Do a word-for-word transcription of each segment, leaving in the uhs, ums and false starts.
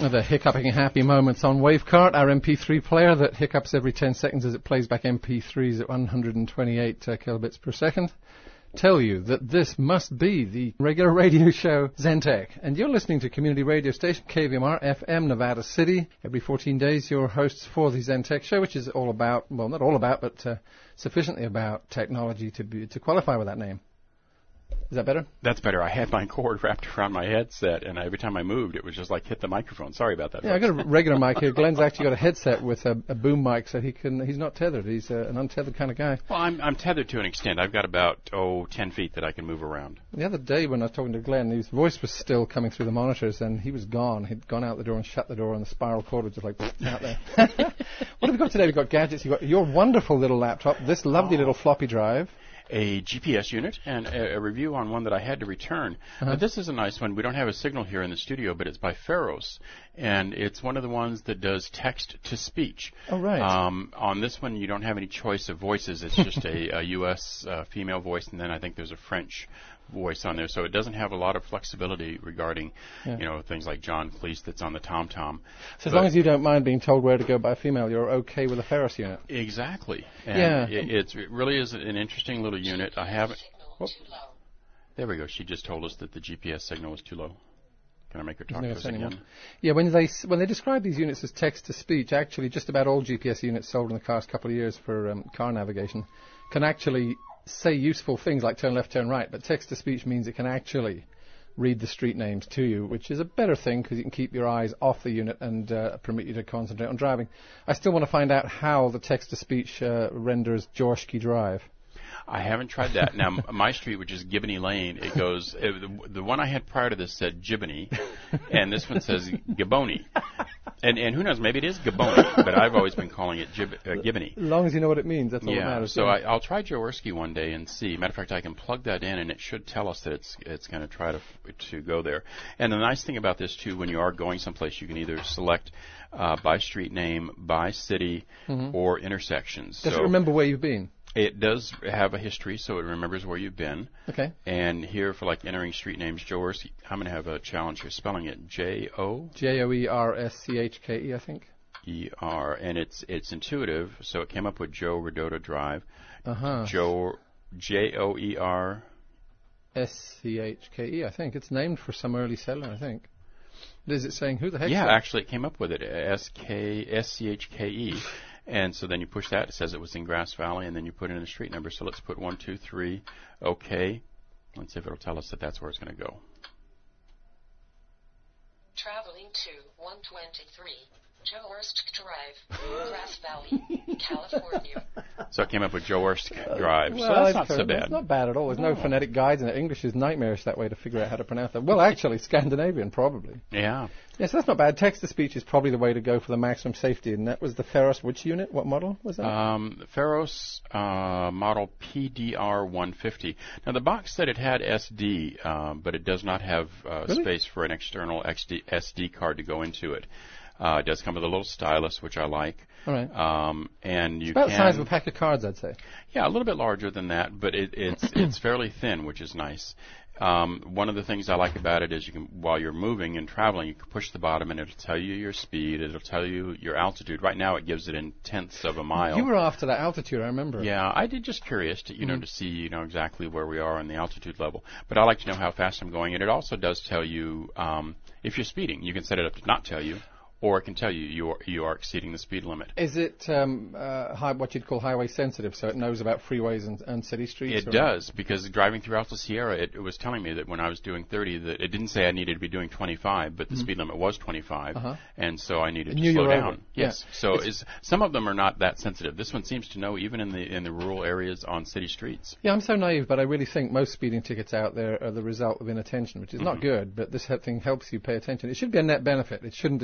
The hiccuping happy moments on Wavecart, our M P three player that hiccups every ten seconds as it plays back M P threes at one hundred twenty-eight uh, kilobits per second, tell you that this must be the regular radio show Zentech. And you're listening to community radio station K V M R F M Nevada City. Every fourteen days, your hosts for the Zentech show, which is all about, well, not all about, but uh, sufficiently about technology to be, to qualify with that name. Is that better? That's better. I had my cord wrapped around my headset, and every time I moved, it was just like hit the microphone. Sorry about that. Yeah, I got a regular mic here. Glenn's actually got a headset with a, a boom mic, so he can. He's not tethered. He's uh, an untethered kind of guy. Well, I'm, I'm tethered to an extent. I've got about, oh, ten feet that I can move around. The other day when I was talking to Glenn, his voice was still coming through the monitors, and he was gone. He'd gone out the door and shut the door, and the spiral cord was just like out there. What have we got today? We've got gadgets. You've got your wonderful little laptop, this lovely oh. little floppy drive. A G P S unit, and a, a review on one that I had to return. Uh-huh. But this is a nice one. We don't have a signal here in the studio, but it's by Pharos, and it's one of the ones that does text-to-speech. Oh, right. Um, on this one, you don't have any choice of voices. It's just a, a U S uh, female voice, and then I think there's a French voice on there, so it doesn't have a lot of flexibility regarding, yeah. you know, things like John Cleese that's on the TomTom. So as long as you don't mind being told where to go by a female, you're okay with a Pharos unit. Exactly. And yeah. It, it's, it really is an interesting little unit. I haven't. Oh, there we go. She just told us that the G P S signal was too low. Can I make her talk to us again? Yeah, when they when they describe these units as text-to-speech, actually just about all G P S units sold in the past couple of years for um, car navigation can actually say useful things like turn left, turn right, but text-to-speech means it can actually read the street names to you, which is a better thing because you can keep your eyes off the unit and uh, permit you to concentrate on driving. I still want to find out how the text-to-speech uh, renders Jorski Drive. I haven't tried that. Now, my street, which is Giboney Lane, it goes, uh, the, the one I had prior to this said Giboney, and this one says Giboney. And and who knows, maybe it is Giboney, but I've always been calling it Gib, uh, Giboney. As long as you know what it means, that's all yeah, that matters. So I, I'll try Jaworski one day and see. Matter of fact, I can plug that in, and it should tell us that it's it's going to try to to go there. And the nice thing about this, too, when you are going someplace, you can either select uh, by street name, by city, mm-hmm. or intersections. Does so it remember where you've been? It does have a history, so it remembers where you've been. Okay. And here, for like entering street names, Jaworski, I'm going to have a challenge here, spelling it J O J O E R S C H K E, I think. E R, and it's it's intuitive, so it came up with Joe Rodota Drive. Uh-huh. Joe, J O E R S C H K E, I think. It's named for some early settler, I think. Is it saying who the heck? Yeah, that? actually, it came up with it, S K S C H K E. And so then you push that. It says it was in Grass Valley, and then you put in a street number. So let's put one, two, three. Okay. Let's see if it'll tell us that that's where it's going to go. Traveling to one twenty-three Jaworski Drive, Grass Valley, California. So it came up with Jaworski Drive. Well, so that's not so bad. It's not bad at all. There's no. no phonetic guides in it. English is nightmarish that way to figure out how to pronounce that. Well, actually, Scandinavian, probably. Yeah. Yes, that's not bad. Text-to-speech is probably the way to go for the maximum safety. And that was the Pharos which unit? What model was that? Um, Pharos uh, model P D R one fifty. Now, the box said it had S D, um, but it does not have uh, really? space for an external X D, S D card to go into it. Uh, it does come with a little stylus, which I like. All right. Um, and you it's about can, the size of a pack of cards, I'd say. Yeah, a little bit larger than that, but it, it's it's fairly thin, which is nice. Um, one of the things I like about it is you can, while you're moving and traveling, you can push the bottom and it'll tell you your speed. It'll tell you your altitude. Right now, it gives it in tenths of a mile. You were after that altitude, I remember. Yeah, I did just curious to, you mm-hmm. know, to see, you know, exactly where we are on the altitude level. But I like to know how fast I'm going, and it also does tell you um, if you're speeding. You can set it up to not tell you. Or it can tell you you are, you are exceeding the speed limit. Is it um, uh, high, what you'd call highway sensitive, so it knows about freeways and, and city streets? It does, because driving through Alta Sierra, it, it was telling me that when I was doing thirty, that it didn't say I needed to be doing twenty-five, but the mm-hmm. speed limit was twenty-five, uh-huh. and so I needed to slow down. Yes, yeah. so is, some of them are not that sensitive. This one seems to know even in the in the rural areas on city streets. Yeah, I'm so naive, but I really think most speeding tickets out there are the result of inattention, which is mm-hmm. not good, but this thing helps you pay attention. It should be a net benefit. It shouldn't distract you.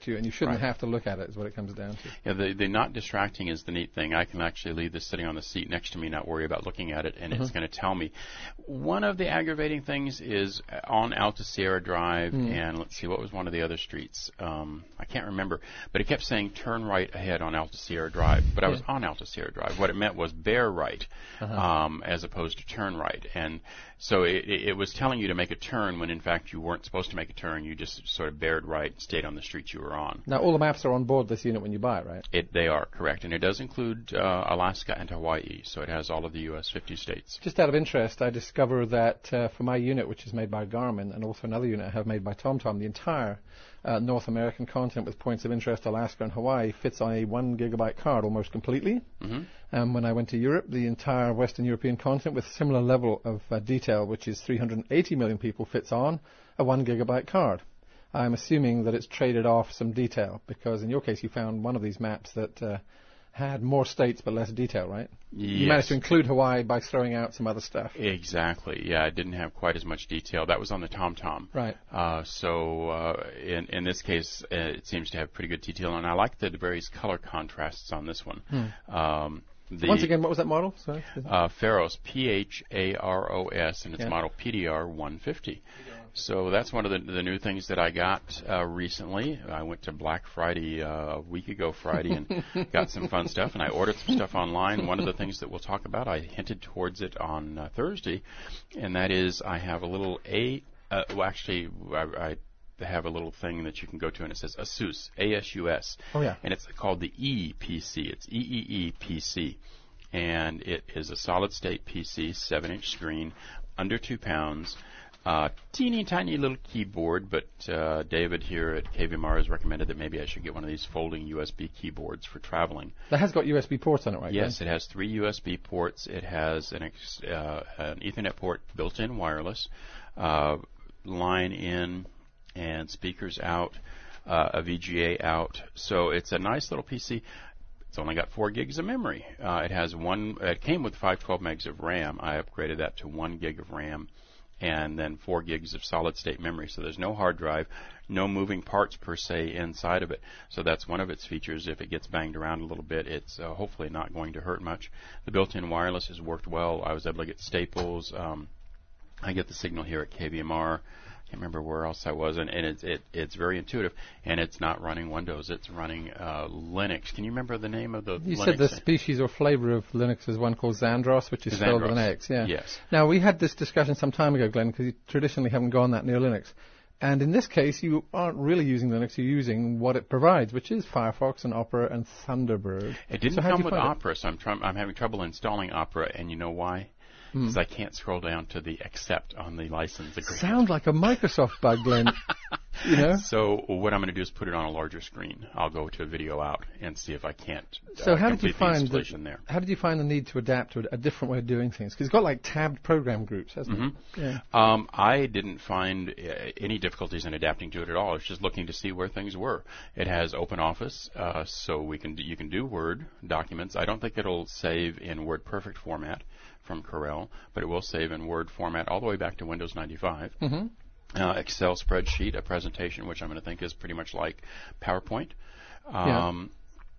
distract you, and you shouldn't Right. have to look at it, is what it comes down to. Yeah, the, the not distracting is the neat thing. I can actually leave this sitting on the seat next to me, not worry about looking at it, and Mm-hmm. it's going to tell me. One of the aggravating things is on Alta Sierra Drive, Mm. and let's see, what was one of the other streets? Um, I can't remember, but it kept saying turn right ahead on Alta Sierra Drive, but I was Yeah. on Alta Sierra Drive. What it meant was bear right, Uh-huh. um, as opposed to turn right, and so it, it, it was telling you to make a turn when in fact you weren't supposed to make a turn. You just sort of bared right, stayed on the street you were on. Now, all the maps are on board this unit when you buy it, right? It, they are, correct. And it does include uh, Alaska and Hawaii, so it has all of the U S fifty states. Just out of interest, I discovered that uh, for my unit, which is made by Garmin, and also another unit I have made by TomTom, the entire uh, North American continent with points of interest, Alaska and Hawaii, fits on a one gigabyte card almost completely. Mm-hmm. Um, when I went to Europe, the entire Western European continent with similar level of uh, detail, which is three hundred eighty million people, fits on a one gigabyte card. I'm assuming that it's traded off some detail, because in your case you found one of these maps that uh, had more states but less detail, right? Yes. You managed to include Hawaii by throwing out some other stuff. Exactly. Yeah, it didn't have quite as much detail. That was on the TomTom. Right. Uh, so uh, in in this case, uh, it seems to have pretty good detail, and I like the various color contrasts on this one. Hmm. Um, the, Once again, what was that model? Sorry. Uh, Pharos, P H A R O S, and it's Yeah. model P D R one fifty. So that's one of the, the new things that I got uh, recently. I went to Black Friday uh, a week ago Friday and got some fun stuff, and I ordered some stuff online. One of the things that we'll talk about, I hinted towards it on uh, Thursday, and that is I have a little A, uh, well actually I, I have a little thing that you can go to, and it says ASUS, A S U S, Oh, yeah. and it's called the E P C. It's E E E P C, and it is a solid-state P C, seven-inch screen, under two pounds. Uh, teeny tiny little keyboard, but uh, David here at K V M R has recommended that maybe I should get one of these folding U S B keyboards for traveling. That has got U S B ports on it, right? Yes, Glenn? it has three U S B ports. It has an, ex- uh, an Ethernet port built-in wireless, uh, line in, and speakers out, uh, a V G A out. So it's a nice little P C. It's only got four gigs of memory. Uh, it has one. It came with five twelve megs of RAM. I upgraded that to one gig of RAM, and then four gigs of solid-state memory. So there's no hard drive, no moving parts per se inside of it. So that's one of its features. If it gets banged around a little bit, it's uh, hopefully not going to hurt much. The built-in wireless has worked well. I was able to get Staples. Um, I get the signal here at K V M R. I can't remember where else I was, and, and it's it, it's very intuitive, and it's not running Windows. It's running uh, Linux. Can you remember the name of the You Linux said the thing? species or flavor of Linux is one called Xandros, which is spelled with an Xandros. X. Yeah. Yes. Now, we had this discussion some time ago, Glenn, because you traditionally haven't gone that near Linux. And in this case, you aren't really using Linux. You're using what it provides, which is Firefox and Opera and Thunderbird. It didn't So how'd come you with find it? Opera, so I'm, try- I'm having trouble installing Opera, and you know why? Because Hmm. I can't scroll down to the accept on the license agreement. Sounds like a Microsoft bug, Glenn. You know? So what I'm going to do is put it on a larger screen. I'll go to video out and see if I can't So uh, how did you complete the find the, installation there. how did you find the need to adapt to a, a different way of doing things? Because it's got like tabbed program groups, hasn't Mhm. it? Yeah. Um, I didn't find uh, any difficulties in adapting to it at all. It's just looking to see where things were. It has Open Office, uh, so we can do, you can do Word documents. I don't think it'll save in WordPerfect format from Corel, but it will save in Word format all the way back to Windows ninety-five. Mm-hmm. Uh, Excel spreadsheet, a presentation, which I'm going to think is pretty much like PowerPoint. Yeah. Um,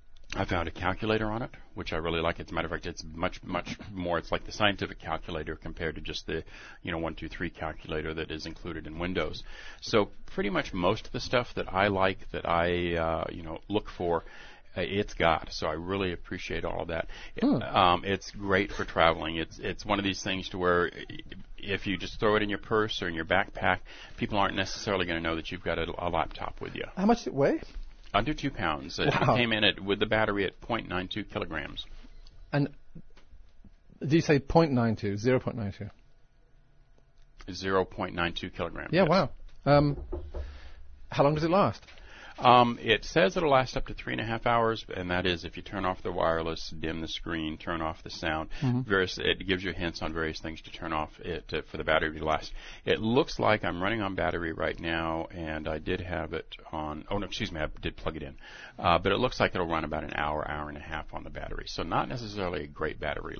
I found a calculator on it, which I really like. As a matter of fact, it's much, much more. It's like the scientific calculator compared to just the, you know, one, two, three calculator that is included in Windows. So pretty much most of the stuff that I like, that I, uh, you know, look for, uh, it's got. So I really appreciate all of that. Hmm. Um, it's great for traveling. It's it's one of these things to where if you just throw it in your purse or in your backpack, people aren't necessarily going to know that you've got a, a laptop with you. How much does it weigh? Under two pounds. It Wow. came in at, with the battery at zero point nine two kilograms. And do you say zero point nine two, zero point nine two? zero point nine two kilograms. Yeah, yes. wow. Um, how long does it last? Um, it says it'll last up to three and a half hours, and that is if you turn off the wireless, dim the screen, turn off the sound. Mm-hmm. Various, it gives you hints on various things to turn off it uh, for the battery to last. It looks like I'm running on battery right now, and I did have it on. Oh no, excuse me, I did plug it in, uh, but it looks like it'll run about an hour, hour and a half on the battery. So not necessarily a great battery life.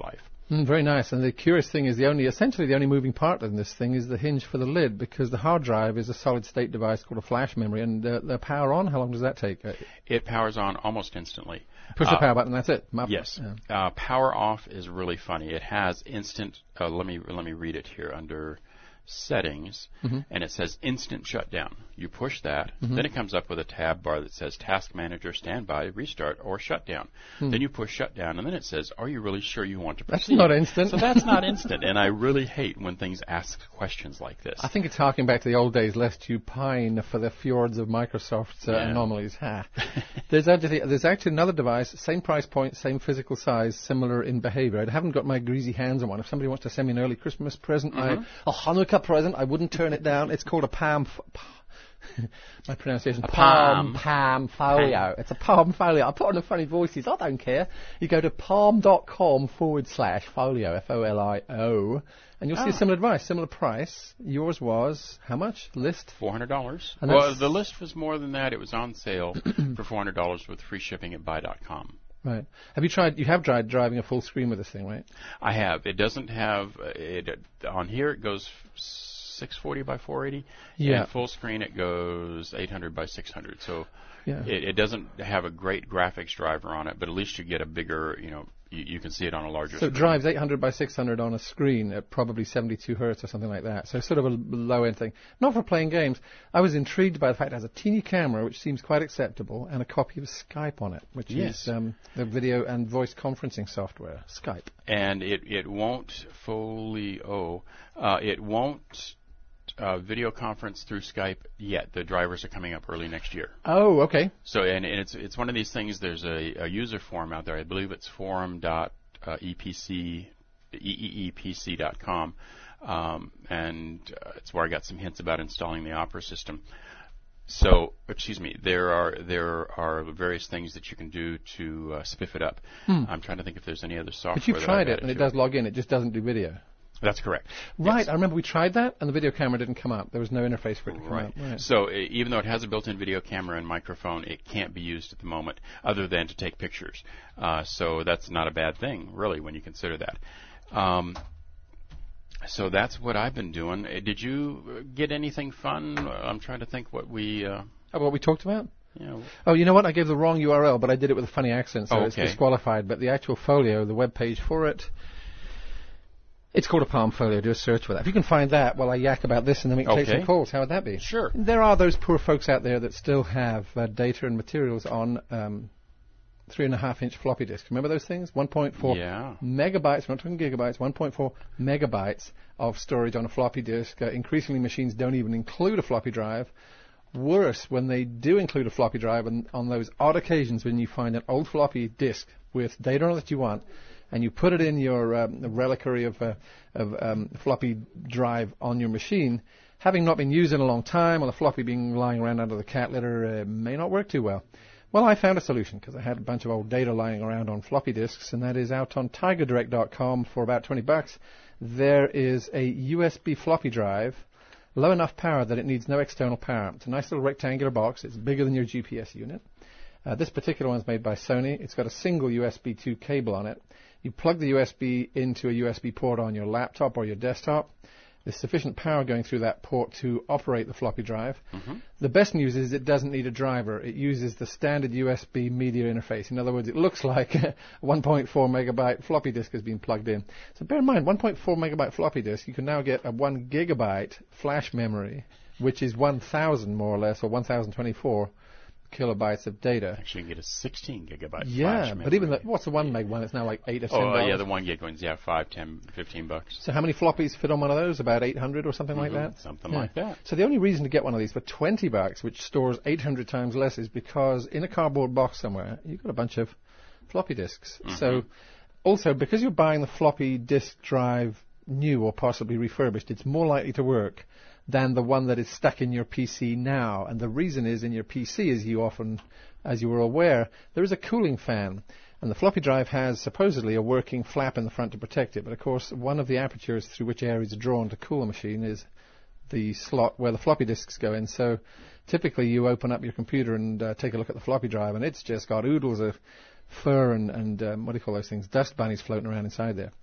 Mm, very nice. And the curious thing is the only, essentially the only moving part in this thing is the hinge for the lid, because the hard drive is a solid-state device called a flash memory, and uh, the power on, how long does that take? It powers on almost instantly. Push uh, the power button, that's it. Map yes. Yeah. Uh, power off is really funny. It has instant, uh, let me let me read it here under settings, mm-hmm. and it says instant shutdown. You push that, mm-hmm. then it comes up with a tab bar that says task manager, standby, restart, or shutdown. Hmm. Then you push shutdown, and then it says, are you really sure you want to proceed? That's not instant. So that's not instant, and I really hate when things ask questions like this. I think it's harking back to the old days, lest you pine for the fjords of Microsoft's uh, yeah. anomalies. Ha. there's, actually, there's actually another device, same price point, same physical size, similar in behavior. I haven't got my greasy hands on one. If somebody wants to send me an early Christmas present, mm-hmm. I, a Hanukkah present, I wouldn't turn it down. It's called a Palm... F- My pronunciation. A palm. Palm folio. It's a palm folio. I put on the funny voices. I don't care. You go to palm.com forward slash folio, F O L I O, and you'll oh. see a similar device, similar price. Yours was how much? List? four hundred dollars. Well, the list was more than that. It was on sale for four hundred dollars with free shipping at buy dot com. Right. Have you tried, you have tried driving a full screen with this thing, right? I have. It doesn't have, uh, it, on here it goes six forty by four eighty. Yeah. And full screen it goes eight hundred by six hundred. So yeah. it, it doesn't have a great graphics driver on it, but at least you get a bigger, you know, you, you can see it on a larger so screen. So it drives eight hundred by six hundred on a screen at probably seventy-two hertz or something like that. So sort of a low-end thing. Not for playing games. I was intrigued by the fact it has a teeny camera, which seems quite acceptable, and a copy of Skype on it, which yes. is um, the video and voice conferencing software, Skype. And it, it won't folio, uh, it won't Uh, video conference through Skype yet. The drivers are coming up early next year. Oh, okay. So, and, and it's it's one of these things. There's a, a user forum out there. I believe it's forum dot e p c dot com, um, and uh, it's where I got some hints about installing the Opera system. So, excuse me. There are there are various things that you can do to uh, spiff it up. Hmm. I'm trying to think if there's any other software. But you've tried it, and it does log in. It just doesn't do video. That's correct. Right. Yes. I remember we tried that, and the video camera didn't come up. There was no interface for it to come right. up. Right. So uh, even though it has a built-in video camera and microphone, it can't be used at the moment other than to take pictures. Uh, so that's not a bad thing, really, when you consider that. Um, so that's what I've been doing. Uh, did you get anything fun? I'm trying to think what we... Uh, oh, what we talked about? Yeah. Oh, you know what? I gave the wrong U R L, but I did it with a funny accent, so oh, okay. it's disqualified. But the actual folio, the web page for it... It's called a Palm Folio. Do a search for that. If you can find that while I yak about this and then we can okay. take some calls, how would that be? Sure. There are those poor folks out there that still have uh, data and materials on um, three and a half inch floppy disks. Remember those things? one point four yeah. megabytes. We're not talking gigabytes. one point four megabytes of storage on a floppy disk. Uh, increasingly, machines don't even include a floppy drive. Worse, when they do include a floppy drive, and on those odd occasions when you find an old floppy disk with data on it that you want, and you put it in your um, reliquary of, uh, of um, floppy drive on your machine, having not been used in a long time, or the floppy being lying around under the cat litter, uh, may not work too well. Well, I found a solution, because I had a bunch of old data lying around on floppy disks, and that is out on tiger direct dot com for about twenty bucks. There is a U S B floppy drive, low enough power that it needs no external power. It's a nice little rectangular box. It's bigger than your G P S unit. Uh, this particular one is made by Sony. It's got a single U S B two cable on it. You plug the U S B into a U S B port on your laptop or your desktop. There's sufficient power going through that port to operate the floppy drive. Mm-hmm. The best news is it doesn't need a driver. It uses the standard U S B media interface. In other words, it looks like a one point four megabyte floppy disk has been plugged in. So bear in mind, one point four megabyte floppy disk, you can now get a one gigabyte flash memory, which is one thousand more or less, or one thousand twenty-four kilobytes of data. Actually, you can get a sixteen gigabyte yeah, flash memory. But even the, what's the one meg one? It's now like eight or ten dollars. Oh, yeah, the one gig ones, yeah, five, ten, fifteen bucks. So how many floppies fit on one of those? About eight hundred or something mm-hmm, like that? Something yeah. like that. So the only reason to get one of these for twenty bucks, which stores eight hundred times less, is because in a cardboard box somewhere, you've got a bunch of floppy disks. Mm-hmm. So also, because you're buying the floppy disk drive new or possibly refurbished, it's more likely to work than the one that is stuck in your P C now. And the reason is, in your P C, as you often, as you were aware, there is a cooling fan. And the floppy drive has supposedly a working flap in the front to protect it. But of course, one of the apertures through which air is drawn to cool a machine is the slot where the floppy disks go in. So typically you open up your computer and uh, take a look at the floppy drive, and it's just got oodles of fur and, and um, what do you call those things, dust bunnies floating around inside there.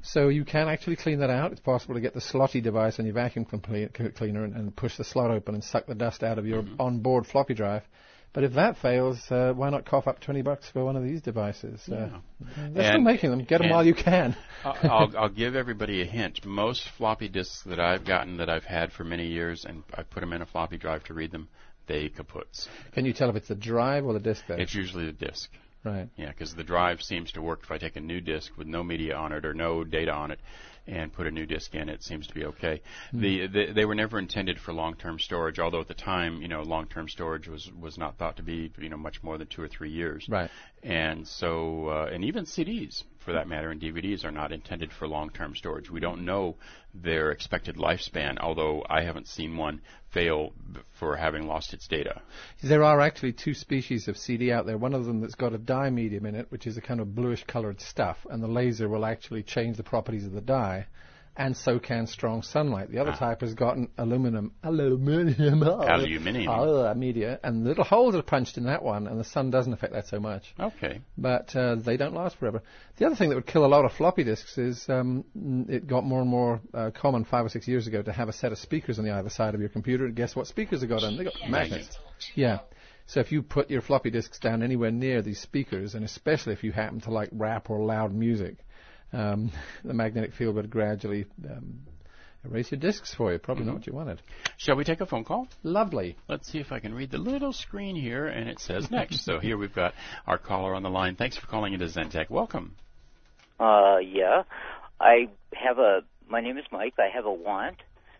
So you can actually clean that out. It's possible to get the slotty device on your vacuum cleaner and, and push the slot open and suck the dust out of your mm-hmm. onboard floppy drive. But if that fails, uh, why not cough up twenty bucks for one of these devices? Yeah. Uh, they're still making them. Get them while you can. I'll, I'll give everybody a hint. Most floppy disks that I've gotten that I've had for many years, and I put them in a floppy drive to read them, they kaputs. Can you tell if it's the drive or the disk there? It's usually the disk. Right. Yeah, because the drive seems to work if I take a new disk with no media on it or no data on it and put a new disk in, it seems to be okay. Mm. The, the they were never intended for long-term storage, although at the time, you know, long-term storage was, was not thought to be, you know, much more than two or three years. Right. And so, uh, and even C Ds, for that matter, and D V Ds are not intended for long-term storage. We don't know their expected lifespan, although I haven't seen one fail b- for having lost its data. There are actually two species of C D out there. One of them that's got a dye medium in it, which is a kind of bluish-colored stuff, and the laser will actually change the properties of the dye, and so can strong sunlight. The other ah. type has got an aluminum, aluminum, aluminium uh, media, and little holes are punched in that one, and the sun doesn't affect that so much. Okay. But uh, they don't last forever. The other thing that would kill a lot of floppy disks is um, it got more and more uh, common five or six years ago to have a set of speakers on the either side of your computer. And guess what speakers have got on? They got magnets. Yeah. So if you put your floppy disks down anywhere near these speakers, and especially if you happen to like rap or loud music, Um, the magnetic field would gradually um, erase your disks for you. Probably mm-hmm. not what you wanted. Shall we take a phone call? Lovely. Let's see if I can read the little screen here, and it says next. So here we've got our caller on the line. Thanks for calling into Zentech. Welcome. Uh, yeah. I have a, my name is Mike. I have a want.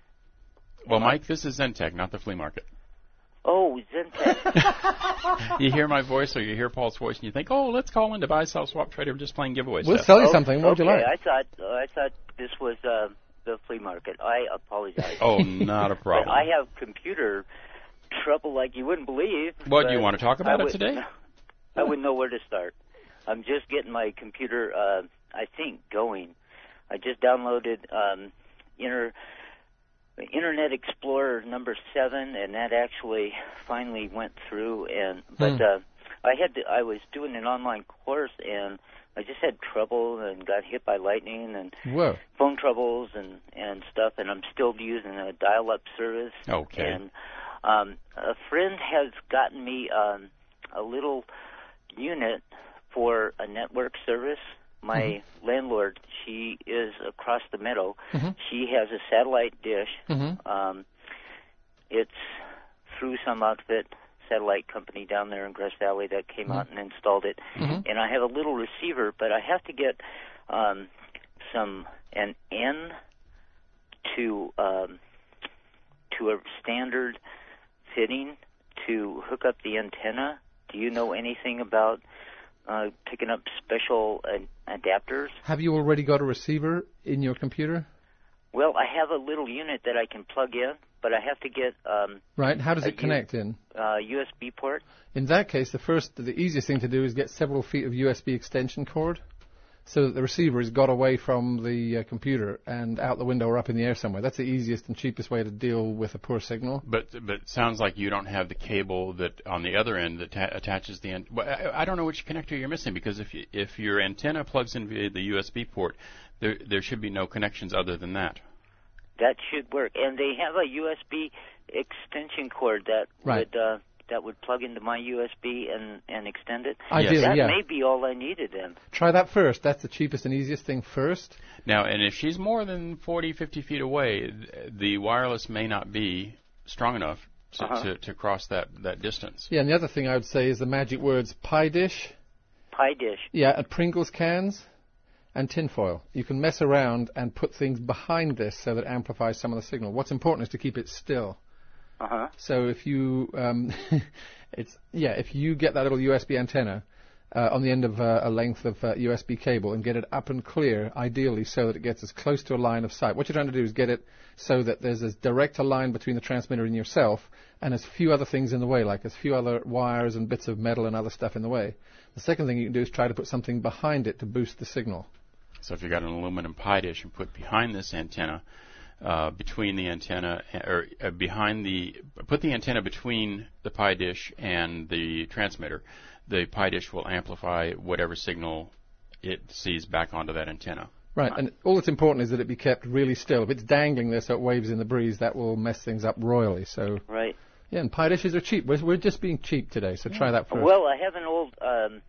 Well, Mike, this is Zentech, not the flea market. Oh, Zentech. You hear my voice or you hear Paul's voice and you think, oh, let's call in to buy, sell, swap, trade. We're just playing giveaway We'll stuff. sell you oh, something. What okay. would you like? I thought, uh, I thought this was uh, the flea market. I apologize. Oh, not a problem. But I have computer trouble like you wouldn't believe. What, do you want to talk about it today? I wouldn't know where to start. I'm just getting my computer, uh, I think, going. I just downloaded um, Inter... Internet Explorer number seven, and that actually finally went through. And but hmm. uh, I had to, I was doing an online course, and I just had trouble and got hit by lightning and Whoa. phone troubles and and stuff. And I'm still using a dial-up service. Okay. And um, a friend has gotten me um, a little unit for a network service. My mm-hmm. landlord, she is across the meadow. Mm-hmm. She has a satellite dish. Mm-hmm. Um, it's through some outfit, satellite company down there in Grass Valley that came mm-hmm. out and installed it. Mm-hmm. And I have a little receiver, but I have to get um, some an N to um, to a standard fitting to hook up the antenna. Do you know anything about Uh, picking up special uh, adapters? Have you already got a receiver in your computer? Well, I have a little unit that I can plug in, but I have to get um, right. How does it connect U- in? Uh, U S B port. In that case, the first, the easiest thing to do is get several feet of U S B extension cord, so that the receiver has got away from the uh, computer and out the window or up in the air somewhere. That's the easiest and cheapest way to deal with a poor signal. But but it sounds like you don't have the cable that on the other end that ta- attaches the end. Well, I, I don't know which connector you're missing, because if you, if your antenna plugs in via the U S B port, there there should be no connections other than that. That should work, and they have a U S B extension cord that right. would. Uh, that would plug into my U S B and, and extend it. Ideally, that yeah. may be all I needed then. Try that first. That's the cheapest and easiest thing first. Now, and if she's more than forty, fifty feet away, the wireless may not be strong enough to, uh-huh. to, to cross that, that distance. Yeah, and the other thing I would say is the magic words pie dish. Pie dish. Yeah, and Pringles cans and tinfoil. You can mess around and put things behind this so that it amplifies some of the signal. What's important is to keep it still. Uh-huh. So if you, um, it's yeah, if you get that little U S B antenna uh, on the end of uh, a length of uh, U S B cable and get it up and clear, ideally so that it gets as close to a line of sight. What you're trying to do is get it so that there's as direct a line between the transmitter and yourself, and as few other things in the way, like as few other wires and bits of metal and other stuff in the way. The second thing you can do is try to put something behind it to boost the signal. So if you've got an aluminum pie dish and put behind this antenna, Uh, between the antenna, or uh, behind the, put the antenna between the pie dish and the transmitter, the pie dish will amplify whatever signal it sees back onto that antenna. Right, and all that's important is that it be kept really still. If it's dangling there so it waves in the breeze, that will mess things up royally. So right. Yeah, and pie dishes are cheap. We're, we're just being cheap today, so yeah. Try that first. Well, I have an old um,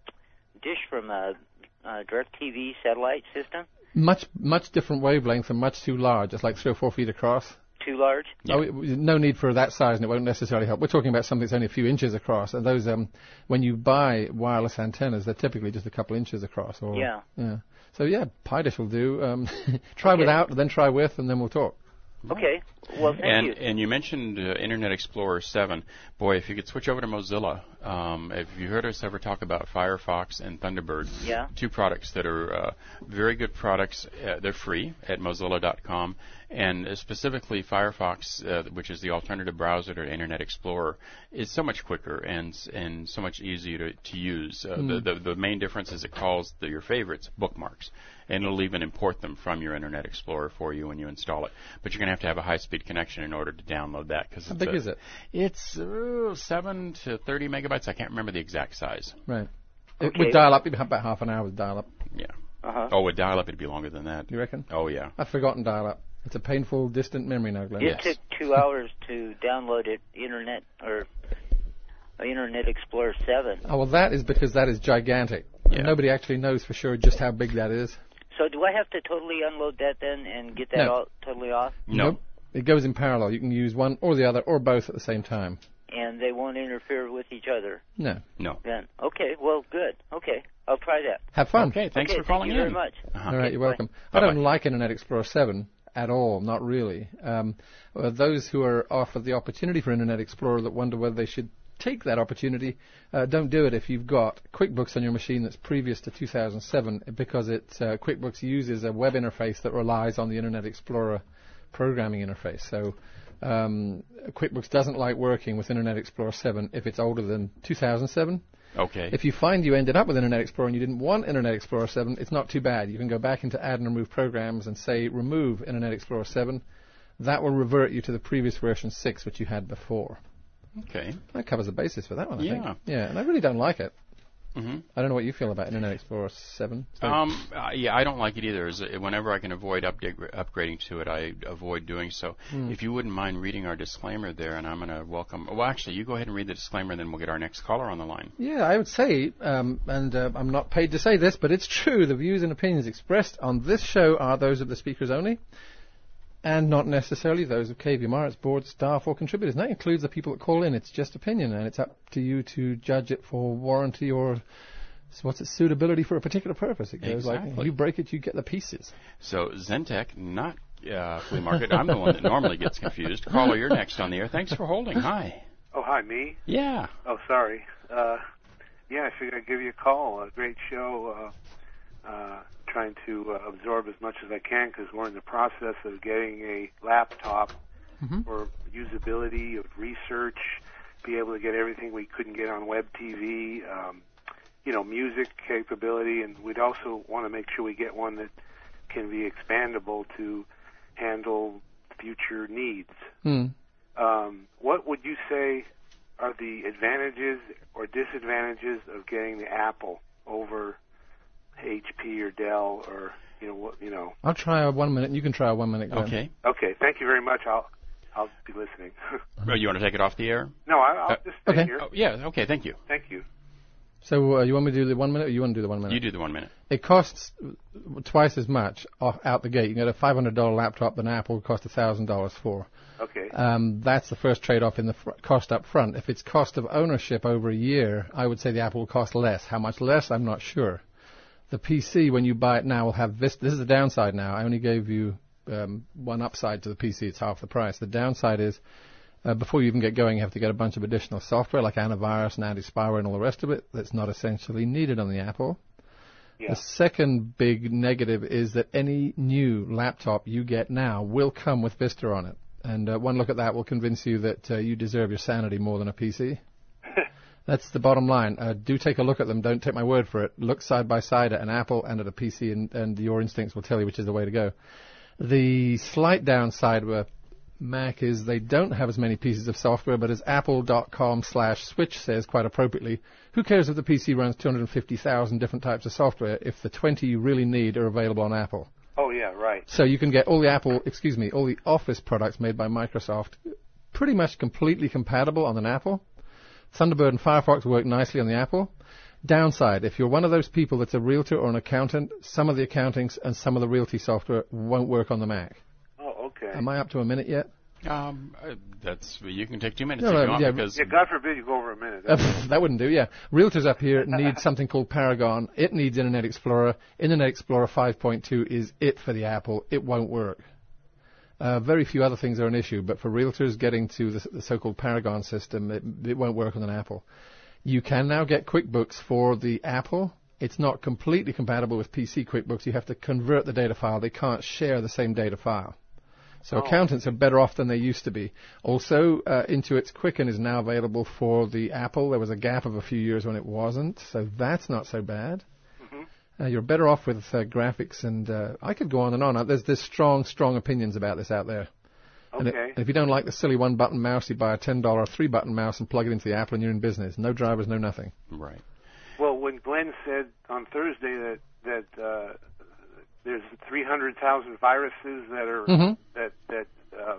dish from a, a DirecTV satellite system. Much, much different wavelength and much too large. It's like three or four feet across. Too large? Yeah. Oh, it, no need for that size, and it won't necessarily help. We're talking about something that's only a few inches across, and those, um, when you buy wireless antennas, they're typically just a couple inches across. Or, yeah. Yeah. So yeah, pie dish will do. Um, try okay. without, then try with, and then we'll talk. Okay. Well, thank and, you. And you mentioned uh, Internet Explorer seven. Boy, if you could switch over to Mozilla, um, have you heard us ever talk about Firefox and Thunderbird? Yeah. Two products that are uh, very good products. Uh, they're free at mozilla dot com. And uh, specifically Firefox, uh, which is the alternative browser to Internet Explorer, is so much quicker and and so much easier to, to use. Uh, mm. the, the the main difference is it calls the, your favorites bookmarks, and it'll even import them from your Internet Explorer for you when you install it. But you're going to have to have a high-speed connection in order to download that. Cause How it's big a, is it? It's uh, seven to thirty megabytes. I can't remember the exact size. Right. Okay. It, with dial-up, it'd be about half an hour with dial-up. Yeah. Uh-huh. Oh, with dial-up, it'd be longer than that. You reckon? Oh, yeah. I've forgotten dial-up. It's a painful, distant memory now, Glenn. It yes. took two hours to download it, Internet or Internet Explorer seven. Oh, well, that is because that is gigantic. Yeah. Nobody actually knows for sure just how big that is. So do I have to totally unload that then and get that no. all totally off? No. Nope. It goes in parallel. You can use one or the other or both at the same time. And they won't interfere with each other? No. No. Then, okay, well, good. Okay, I'll try that. Have fun. Okay, thanks okay, for calling thank you in. very much. Uh-huh. All right, okay, you're welcome. Bye. I don't Bye-bye. like Internet Explorer seven at all, not really. Um, uh, those who are offered the opportunity for Internet Explorer that wonder whether they should take that opportunity, uh, don't do it if you've got QuickBooks on your machine that's previous to two thousand seven, because it uh, QuickBooks uses a web interface that relies on the Internet Explorer programming interface. So um, QuickBooks doesn't like working with Internet Explorer seven if it's older than two thousand seven. Okay. If you find you ended up with Internet Explorer and you didn't want Internet Explorer seven, it's not too bad. You can go back into Add and Remove Programs and say Remove Internet Explorer seven. That will revert you to the previous version six, which you had before. Okay. That covers the basis for that one, I Yeah. think. Yeah, and I really don't like it. Mm-hmm. I don't know what you feel about Internet Explorer seven. So Um, uh, yeah, I don't like it either. As, uh, whenever I can avoid update, upgrading to it, I avoid doing so. Mm. If you wouldn't mind reading our disclaimer there, and I'm going to welcome... Well, actually, you go ahead and read the disclaimer, and then we'll get our next caller on the line. Yeah, I would say, um, and uh, I'm not paid to say this, but it's true, the views and opinions expressed on this show are those of the speakers only, and not necessarily those of K V M R, its board, staff, or contributors. And that includes the people that call in. It's just opinion, and it's up to you to judge it for warranty or... So what's its suitability for a particular purpose? It goes exactly. like, you break it, you get the pieces. So Zentech, not uh, flea market. I'm the one that normally gets confused. Caller, you're next on the air. Thanks for holding. Hi. Oh, hi, me? Yeah. Oh, sorry. Uh, yeah, I figured I'd give you a call. A great show. Uh, uh, trying to uh, absorb as much as I can because we're in the process of getting a laptop mm-hmm. for usability, of research, be able to get everything we couldn't get on web T V, um, you know, music capability, and we'd also want to make sure we get one that can be expandable to handle future needs. Mm. Um, what would you say are the advantages or disadvantages of getting the Apple over H P or Dell or, you know, what, you know? I'll try a one minute, and you can try a one minute, Glenn. Okay. Okay, thank you very much. I'll I'll be listening. Oh, you want to take it off the air? No, I, I'll Uh, just stay okay. here. Oh, yeah, okay, thank you. Thank you. So uh, you want me to do the one minute, or you want to do the one minute? You do the one minute. It costs twice as much off, out the gate. You can get a five hundred dollars laptop than Apple would cost one thousand dollars for. Okay. Um, that's the first trade-off in the fr- cost up front. If it's cost of ownership over a year, I would say the Apple will cost less. How much less, I'm not sure. The P C, when you buy it now, will have Vista. This is the downside now. I only gave you um, one upside to the P C. It's half the price. The downside is uh, before you even get going, you have to get a bunch of additional software like antivirus and anti-spyware and all the rest of it that's not essentially needed on the Apple. Yeah. The second big negative is that any new laptop you get now will come with Vista on it. And uh, one look at that will convince you that uh, you deserve your sanity more than a P C. That's the bottom line. Uh, do take a look at them. Don't take my word for it. Look side by side at an Apple and at a P C, and, and your instincts will tell you which is the way to go. The slight downside, were, Mac is they don't have as many pieces of software, but as apple.com slash switch says quite appropriately, who cares if the P C runs two hundred fifty thousand different types of software if the twenty you really need are available on Apple? Oh, yeah, right. So you can get all the Apple, excuse me, all the Office products made by Microsoft pretty much completely compatible on an Apple. Thunderbird and Firefox work nicely on the Apple. Downside, if you're one of those people that's a realtor or an accountant, some of the accountings and some of the realty software won't work on the Mac. Oh, okay. Am I up to a minute yet? Um, uh, that's you can take two minutes No, if no, you want yeah, because Yeah, God forbid you go over a minute. Uh, that wouldn't do, yeah. Realtors up here need something called Paragon. It needs Internet Explorer. Internet Explorer five point two is it for the Apple. It won't work. Uh, very few other things are an issue, but for realtors getting to the, the so-called Paragon system, it, it won't work on an Apple. You can now get QuickBooks for the Apple. It's not completely compatible with P C QuickBooks. You have to convert the data file. They can't share the same data file. So oh. accountants are better off than they used to be. Also, uh, Intuit's Quicken is now available for the Apple. There was a gap of a few years when it wasn't, so that's not so bad. Uh, you're better off with uh, graphics, and uh, I could go on and on. Uh, there's there's strong, strong opinions about this out there. Okay. And, it, and if you don't like the silly one-button mouse, you buy a ten dollar three-button mouse and plug it into the Apple, and you're in business. No drivers, no nothing. Right. Well, when Glenn said on Thursday that that uh, there's three hundred thousand viruses that are Mm-hmm. that that uh,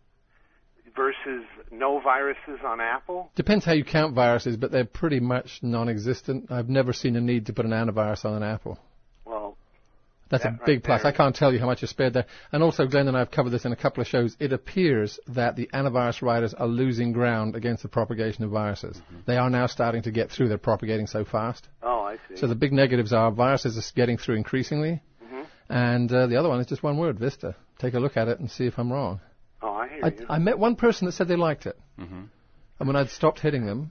versus no viruses on Apple. Depends how you count viruses, but they're pretty much non-existent. I've never seen a need to put an antivirus on an Apple. Well, that's a that big right plus. there. I can't tell you how much is spared there. And also, Glenn and I have covered this in a couple of shows. It appears that the antivirus writers are losing ground against the propagation of viruses. Mm-hmm. They are now starting to get through. They're propagating so fast. Oh, I see. So the big negatives are viruses are getting through increasingly. Mm-hmm. And uh, the other one is just one word, Vista. Take a look at it and see if I'm wrong. Oh, I hear I, you. I met one person that said they liked it. Mm-hmm. And when I'd stopped hitting them...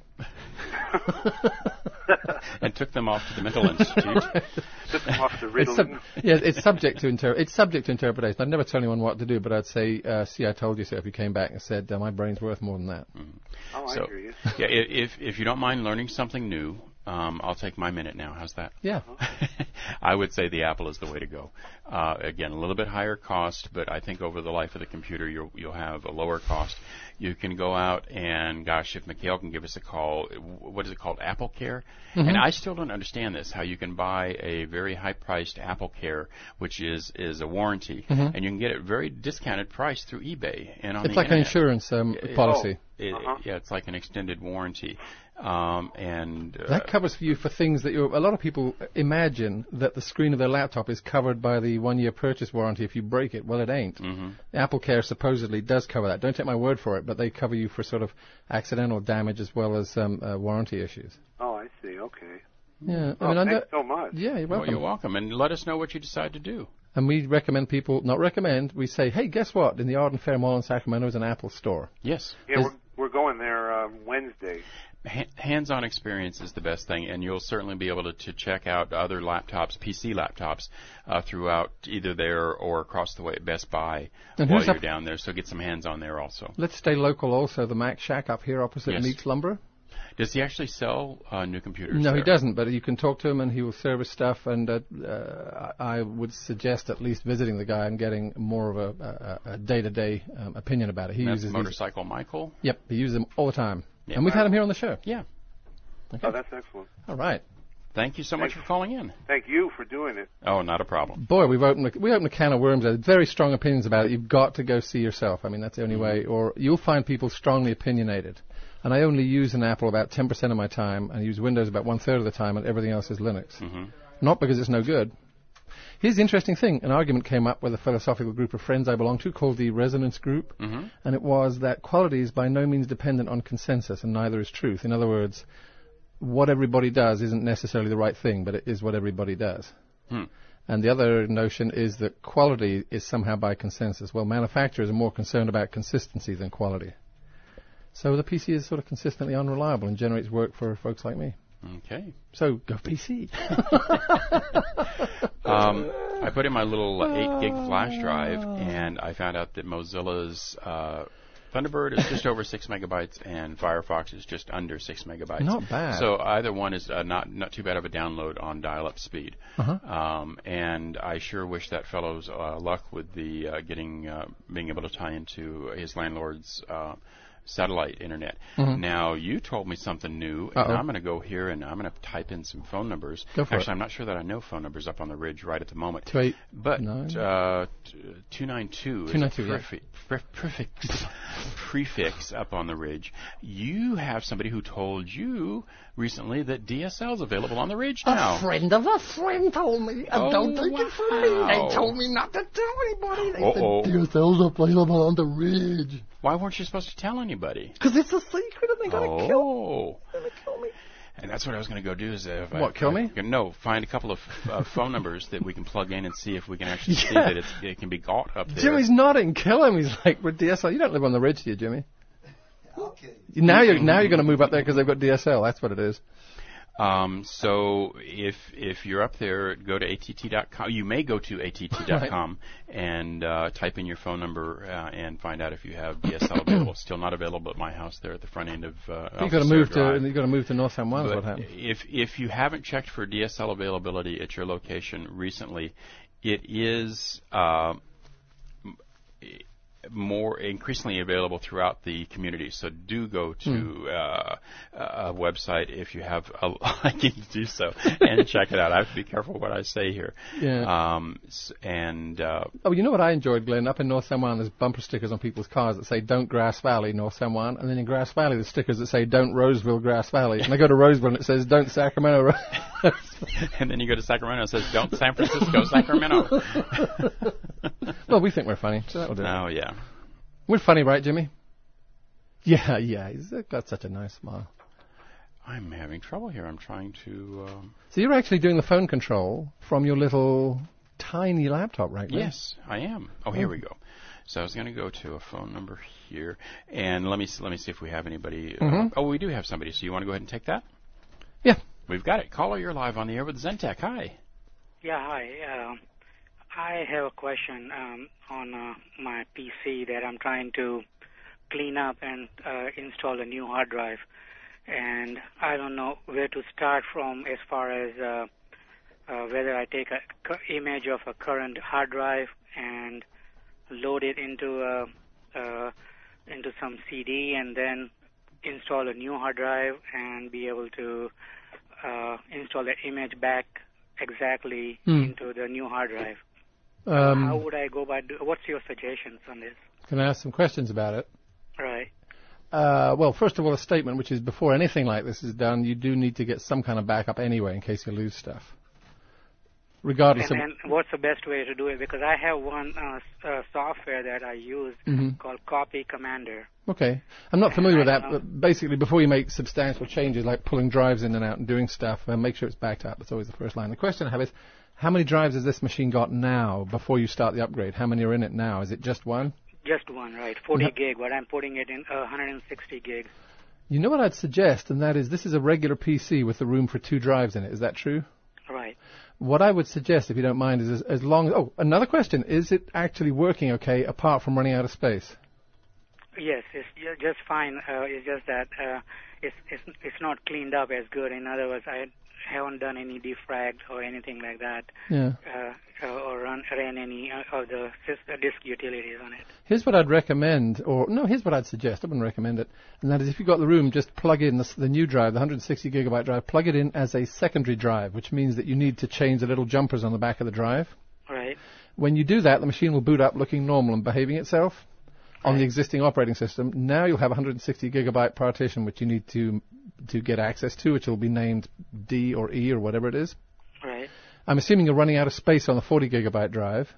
and took them off to the mental institute. Took them off the It's sub- Ritalin. yeah, it's subject to inter- it's subject to interpretation. I'd never tell anyone what to do, but I'd say, uh, "See, I told you so." If you came back and said, uh, "My brain's worth more than that." Mm-hmm. Oh, so, I hear you. yeah, i- if if you don't mind learning something new, um, I'll take my minute now. How's that? Yeah. I would say the Apple is the way to go. Uh, again, a little bit higher cost, but I think over the life of the computer, you'll you'll have a lower cost. You can go out and, gosh, if Mikhail can give us a call, what is it called, Apple Care? Mm-hmm. And I still don't understand this, how you can buy a very high-priced Apple Care, which is, is a warranty, mm-hmm. and you can get it very discounted price through eBay. And on it's the like internet. an insurance um, It- policy. It, Uh-huh. Yeah, it's like an extended warranty. Um, and uh, That covers for you for things that you're, a lot of people imagine that the screen of their laptop is covered by the one-year purchase warranty if you break it. Well, it ain't. Mm-hmm. Apple Care supposedly does cover that. Don't take my word for it, but they cover you for sort of accidental damage as well as um, uh, warranty issues. Oh, I see. Okay. Yeah, I Oh, mean, thanks under- so much. yeah, you're well, welcome. you're welcome. And let us know what you decide to do. And we recommend people, not recommend, we say, hey, guess what? In the Arden Fair Mall in Sacramento is an Apple store. Yes. Yeah, Is- we're, we're going there um, Wednesday. Ha- hands-on experience is the best thing, and you'll certainly be able to, to check out other laptops, P C laptops, uh, throughout either there or across the way at Best Buy And while who's you're up- down there. So get some hands-on there also. Let's stay local also. The Mac Shack up here opposite Yes. Meeks Lumber. Does he actually sell uh, new computers? No, there? he doesn't, but you can talk to him and he will service stuff. And uh, uh, I would suggest at least visiting the guy and getting more of a, a, a day-to-day um, opinion about it. He That's uses these- Motorcycle Michael? Yep, he uses them all the time. Yeah. And we've had him here on the show. Yeah. Okay. Oh, that's excellent. All right. Thank you so much for calling in. Thank you for doing it. Oh, not a problem. Boy, we've opened a, we opened a can of worms. There. Very strong opinions about it. You've got to go see yourself. I mean, that's the only way. Or you'll find people strongly opinionated. And I only use an Apple about ten percent of my time, and use Windows about one-third of the time, and everything else is Linux. Mm-hmm. Not because it's no good. Here's the interesting thing. An argument came up with a philosophical group of friends I belong to called the Resonance Group, Mm-hmm. and it was that quality is by no means dependent on consensus, and neither is truth. In other words, what everybody does isn't necessarily the right thing, but it is what everybody does. Hmm. And the other notion is that quality is somehow by consensus. Well, manufacturers are more concerned about consistency than quality. So the P C is sort of consistently unreliable and generates work for folks like me. Okay. So go P C. um, I put in my little uh, eight gig flash drive, and I found out that Mozilla's uh, Thunderbird is just over six megabytes, and Firefox is just under six megabytes. Not bad. So either one is uh, not not too bad of a download on dial-up speed. Uh-huh. Um, and I sure wish that fellow's uh, luck with the uh, getting uh, being able to tie into his landlord's uh, satellite internet. Mm-hmm. Now, you told me something new, Uh-oh. and I'm going to go here and I'm going to type in some phone numbers. Go for Actually, it. I'm not sure that I know phone numbers up on the ridge right at the moment. Two eight But nine? uh, t- two nine two two nine two, is a yeah. prefi- pre- prefix, prefix up on the ridge. You have somebody who told you recently that D S L is available on the ridge now. A friend of a friend told me. Oh, Don't take it from me. They told me not to tell anybody. They Uh-oh. said D S L's available on the ridge. Why weren't you supposed to tell anybody? Because it's a secret and they're going to kill me. Oh. They're going to kill me. And that's what I was going to go do. Is if What, I, kill I, me? No, find a couple of uh, phone numbers that we can plug in and see if we can actually Yeah. see that it's, it can be got up there. Jimmy's nodding. Kill him. He's like, with D S L. You don't live on the ridge, do you, Jimmy? Okay. Now you're, now you're going to move up there because they've got D S L. That's what it is. Um, so if if you're up there, go to A T T dot com. You may go to A T T dot com right. and uh, type in your phone number uh, and find out if you have D S L available. Still not available at my house there at the front end of. Uh, You've got to move to. You've got to move to North San Juan. Is what happened. If if you haven't checked for D S L availability at your location recently, it is. Uh, more increasingly available throughout the community. So do go to mm. uh, a website if you have a liking to do so and check it out. I have to be careful what I say here. Yeah. Um, and uh, oh, you know what I enjoyed, Glenn? Up in North San Juan, there's bumper stickers on people's cars that say "Don't Grass Valley, North San Juan," and then in Grass Valley, there's stickers that say "Don't Roseville, Grass Valley." And I go to Roseville and it says "Don't Sacramento." And then you go to Sacramento and it says "Don't San Francisco, Sacramento." Well, we think we're funny, so that'll do. Oh yeah. We're funny, right, Jimmy? Yeah, yeah. He's got such a nice smile. I'm having trouble here. I'm trying to... Um... So you're actually doing the phone control from your little tiny laptop right now? Yes, I am. Oh, here oh. we go. So I was going to go to a phone number here, and let me let me see if we have anybody. Mm-hmm. Uh, oh, we do have somebody. So you want to go ahead and take that? Yeah. We've got it. Caller, you're live on the air with Zentech. Hi. Yeah, hi. Uh, I have a question um, on uh, my P C that I'm trying to clean up and uh, install a new hard drive. And I don't know where to start from as far as uh, uh, whether I take an cu- image of a current hard drive and load it into a, uh, into some C D and then install a new hard drive and be able to uh, install the image back exactly hmm. into the new hard drive. Um, How would I go about? Do- What's your suggestions on this? Can I ask some questions about it? Right. Uh, well, first of all, a statement, which is before anything like this is done, you do need to get some kind of backup anyway in case you lose stuff. Regardless and, of... And what's the best way to do it? Because I have one uh, uh, software that I use mm-hmm. called Copy Commander. Okay. I'm not familiar with I that, but basically before you make substantial changes like pulling drives in and out and doing stuff, uh, make sure it's backed up. That's always the first line. The question I have is, how many drives has this machine got now before you start the upgrade? How many are in it now? Is it just one? Just one, right. forty no. gig, but I'm putting it in uh, one hundred sixty gig. You know what I'd suggest, and that is this is a regular P C with the room for two drives in it. Is that true? Right. What I would suggest, if you don't mind, is as, as long as... Oh, another question. Is it actually working okay apart from running out of space? Yes, it's just fine. Uh, it's just that uh, it's, it's it's not cleaned up as good. In other words, I haven't done any defrag or anything like that. Yeah. Uh, or run, ran any of the disk utilities on it. Here's what I'd recommend, or no, here's what I'd suggest. I wouldn't recommend it, and that is if you've got the room, just plug in the, the new drive, the one hundred sixty gigabyte drive, plug it in as a secondary drive, which means that you need to change the little jumpers on the back of the drive. Right. When you do that, the machine will boot up looking normal and behaving itself on right. the existing operating system. Now you'll have a one hundred sixty gigabyte partition, which you need to to get access to, which will be named D or E or whatever it is. Right. I'm assuming you're running out of space on the forty gigabyte drive.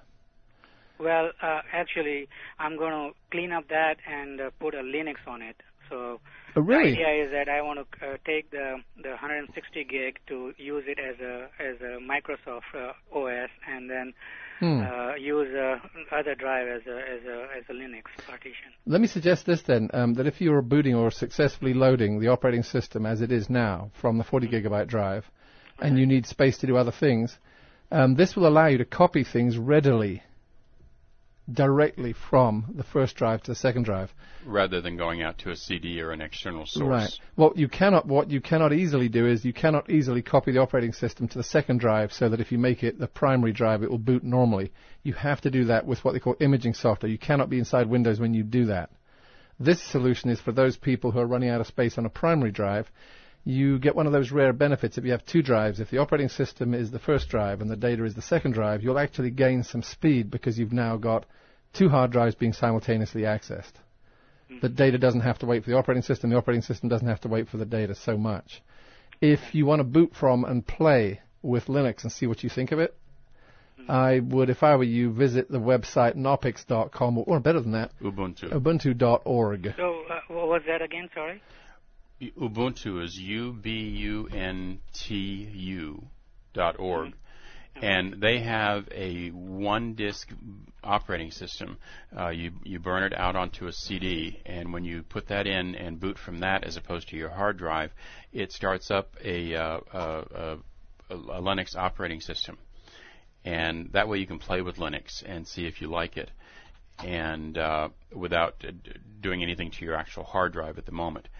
Well, uh, actually, I'm going to clean up that and uh, put a Linux on it. So oh, really? the idea is that I want to uh, take the the one hundred sixty gig to use it as a as a Microsoft uh, O S, and then hmm. uh, use uh, other drive as a as a as a Linux partition. Let me suggest this then: um, that if you are booting or successfully loading the operating system as it is now from the forty gigabyte drive, okay. and you need space to do other things, um, this will allow you to copy things readily directly from the first drive to the second drive, rather than going out to a C D or an external source. Right. What you cannot, what you cannot easily do is you cannot easily copy the operating system to the second drive so that if you make it the primary drive, it will boot normally. You have to do that with what they call imaging software. You cannot be inside Windows when you do that. This solution is for those people who are running out of space on a primary drive. You get one of those rare benefits if you have two drives. If the operating system is the first drive and the data is the second drive, you'll actually gain some speed because you've now got two hard drives being simultaneously accessed. Mm-hmm. The data doesn't have to wait for the operating system. The operating system doesn't have to wait for the data so much. If you want to boot from and play with Linux and see what you think of it, mm-hmm. I would, if I were you, visit the website knoppix dot com, or, or better than that, Ubuntu. ubuntu dot org. So uh, what was that again, sorry? Ubuntu is U B U N T U dot org. Mm-hmm. And they have a one-disk operating system. Uh, you you burn it out onto a C D, and when you put that in and boot from that as opposed to your hard drive, it starts up a, uh, a, a, a Linux operating system. And that way you can play with Linux and see if you like it, and uh, without uh, doing anything to your actual hard drive at the moment.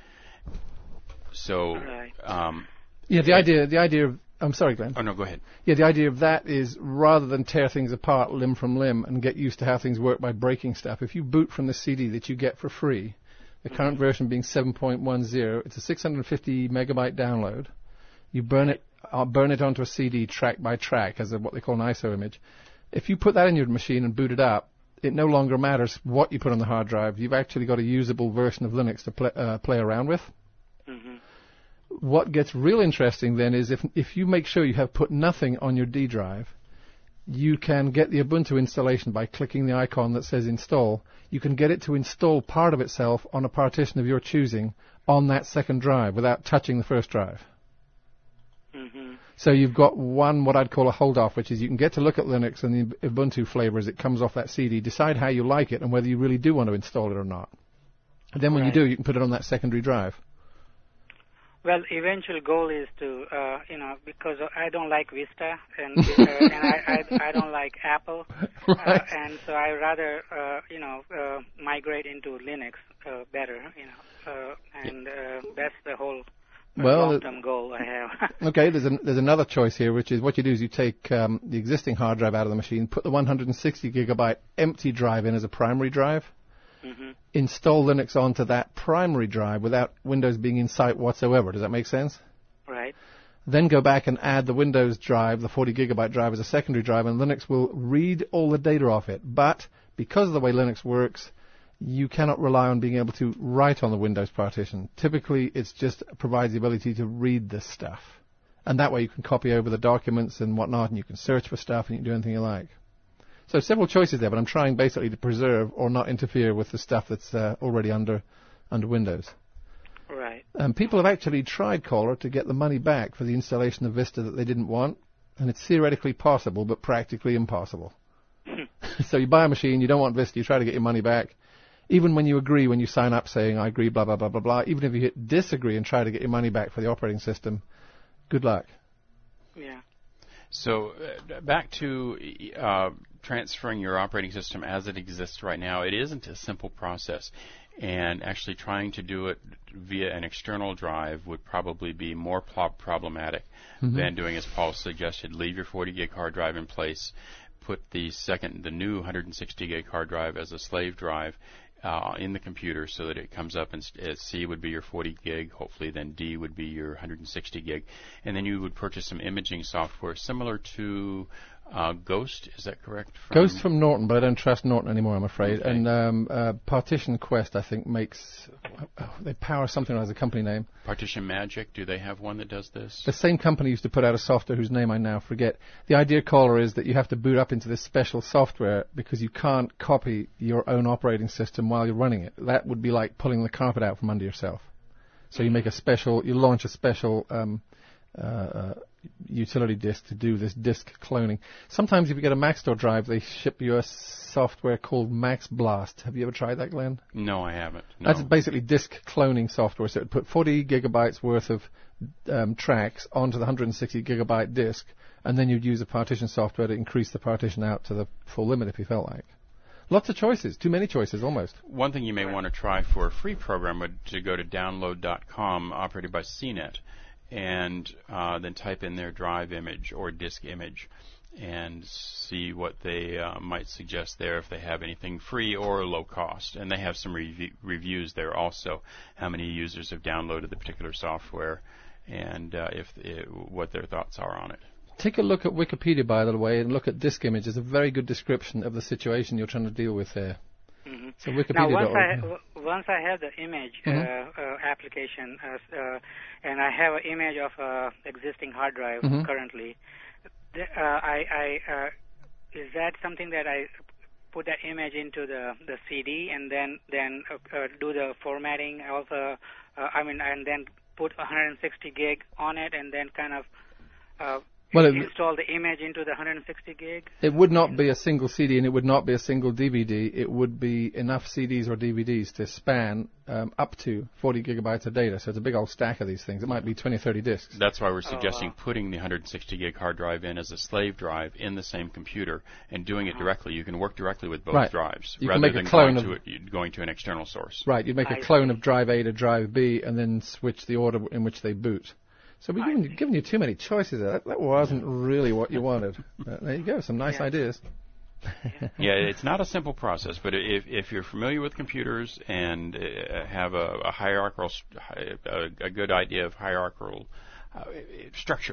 So, um, yeah, the idea, the idea of, I'm sorry, Glenn. Oh, no, go ahead. Yeah, the idea of that is rather than tear things apart limb from limb and get used to how things work by breaking stuff, if you boot from the C D that you get for free, the current mm-hmm. version being seven point ten, it's a six hundred fifty megabyte download. You burn it, uh, burn it onto a C D track by track as a, what they call an I S O image. If you put that in your machine and boot it up, it no longer matters what you put on the hard drive. You've actually got a usable version of Linux to play, uh, play around with. Mm-hmm. What gets real interesting then is if if you make sure you have put nothing on your D drive, you can get the Ubuntu installation by clicking the icon that says install. You can get it to install part of itself on a partition of your choosing on that second drive without touching the first drive. Mm-hmm. So you've got one, what I'd call a hold-off, which is you can get to look at Linux and the Ubuntu flavor as it comes off that C D, decide how you like it and whether you really do want to install it or not. And then when right. you do, you can put it on that secondary drive. Well, eventual goal is to, uh, you know, because I don't like Vista and, uh, and I, I, I don't like Apple, right. uh, and so I rather, uh, you know, uh, migrate into Linux uh, better, you know, uh, and uh, that's the whole uh, well, long-term goal I have. Okay, there's an, there's another choice here, which is what you do is you take um, the existing hard drive out of the machine, put the one hundred sixty gigabyte empty drive in as a primary drive. Mm-hmm. Install Linux onto that primary drive without Windows being in sight whatsoever. Does that make sense? Right. Then go back and add the Windows drive, the forty gigabyte drive, as a secondary drive, and Linux will read all the data off it. But because of the way Linux works, you cannot rely on being able to write on the Windows partition. Typically, it just provides the ability to read this stuff. And that way you can copy over the documents and whatnot, and you can search for stuff, and you can do anything you like. So several choices there, but I'm trying basically to preserve or not interfere with the stuff that's uh, already under under Windows. Right. Um, people have actually tried Caller to get the money back for the installation of Vista that they didn't want, and it's theoretically possible, but practically impossible. So you buy a machine, you don't want Vista, you try to get your money back. Even when you agree, when you sign up saying, I agree, blah, blah, blah, blah, blah, even if you hit disagree and try to get your money back for the operating system, good luck. Yeah. So uh, back to uh, transferring your operating system as it exists right now, it isn't a simple process. And actually trying to do it via an external drive would probably be more pro- problematic mm-hmm. than doing as Paul suggested. Leave your forty gig hard drive in place, put the second, the new one hundred sixty gig hard drive as a slave drive uh, in the computer so that it comes up and st- C would be your forty gig, hopefully then D would be your one hundred sixty gig. And then you would purchase some imaging software similar to Uh, Ghost, is that correct? From Ghost from Norton, but I don't trust Norton anymore, I'm afraid. Okay. And um, uh, Partition Quest, I think, makes... Oh, they power something as a company name. Partition Magic, do they have one that does this? The same company used to put out a software whose name I now forget. The idea, Caller, is that you have to boot up into this special software because you can't copy your own operating system while you're running it. That would be like pulling the carpet out from under yourself. So you make a special... You launch a special... Um, uh, uh, utility disk to do this disk cloning. Sometimes if you get a Maxtor drive, they ship you a software called Max Blast. Have you ever tried that, Glenn? No, I haven't. No. That's basically disk cloning software. So it would put forty gigabytes worth of um, tracks onto the one hundred sixty gigabyte disk, and then you'd use a partition software to increase the partition out to the full limit if you felt like. Lots of choices, too many choices almost. One thing you may want to try for a free program would to go to download dot com, operated by C net, and uh, then type in their drive image or disk image and see what they uh, might suggest there, if they have anything free or low cost. And they have some rev- reviews there also, how many users have downloaded the particular software and uh, if it, what their thoughts are on it. Take a look at Wikipedia, by the way, and look at disk image. It's a very good description of the situation you're trying to deal with there. Mm-hmm. So Wikipedia. Now, once I, w- once I have the image mm-hmm. uh, uh, application, uh, uh, and I have an image of uh, existing hard drive mm-hmm. currently, th- uh, I, I uh, is that something that I put that image into the, the C D and then then uh, uh, do the formatting of the, uh, I mean, and then put one hundred sixty gig on it, and then kind of uh, well, it, install the image into the one hundred sixty gig? It would not be a single C D, and it would not be a single D V D. It would be enough C Ds or D V Ds to span um, up to forty gigabytes of data. So it's a big old stack of these things. It might be twenty, thirty disks. That's why we're suggesting oh, wow. putting the one hundred sixty gig hard drive in as a slave drive in the same computer and doing it directly. You can work directly with both right. drives you rather can make than a clone going, of to it, going to an external source. Right. You'd make a I clone see. of drive A to drive B and then switch the order in which they boot. So we've given, given you too many choices. That, that wasn't really what you wanted. But there you go. Some nice yeah. ideas. Yeah, it's not a simple process, but if if you're familiar with computers and uh, have a, a hierarchical, a, a good idea of hierarchical uh, structure,